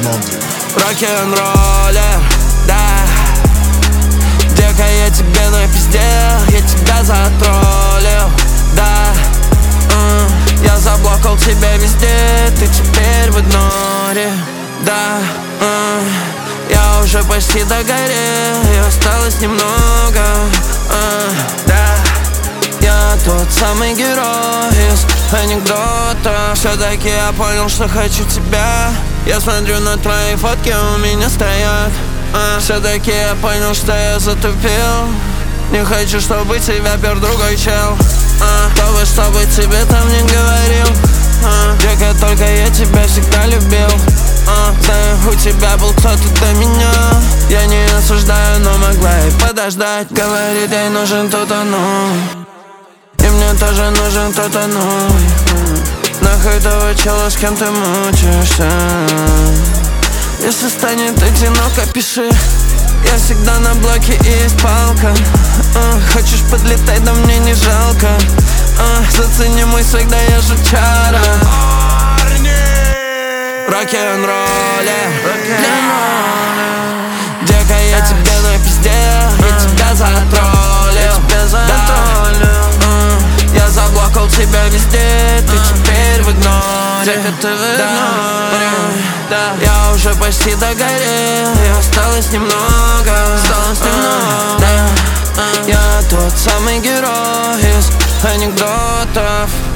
Рок-н-роллер, да. Дека, я тебе напиздел, я тебя затроллил, да. Я заблокал тебя везде, ты теперь в игноре, да. Я уже почти догорел, и осталось немного, да. Я тот самый герой из анекдота. Все-таки я понял, что хочу тебя. Я смотрю на твои фотки, у меня стоят. Все-таки я понял, что я затупил. Не хочу, чтобы тебя пер другой чел. Чтобы тебе там не говорил. Дека, только я тебя всегда любил. Знаю, у тебя был кто-то до меня. Я не осуждаю, но могла и подождать. Говорит, ей нужен кто-то новый, и мне тоже нужен кто-то новый. Нахуй того чела, с кем ты мучаешься. Если станет одиноко, пиши. Я всегда на блоке и есть палка. Хочешь подлетать, да мне не жалко. Зацени мой свек, да я жучара. Рок-н-роллер, дека, я тебе напиздел, я тебя затроллил, я заблокал тебя везде, ты теперь в игноре. Дека, ты в игноре, да. Я уже почти догорел, и осталось немного, да. Я тот самый герой из анекдотов.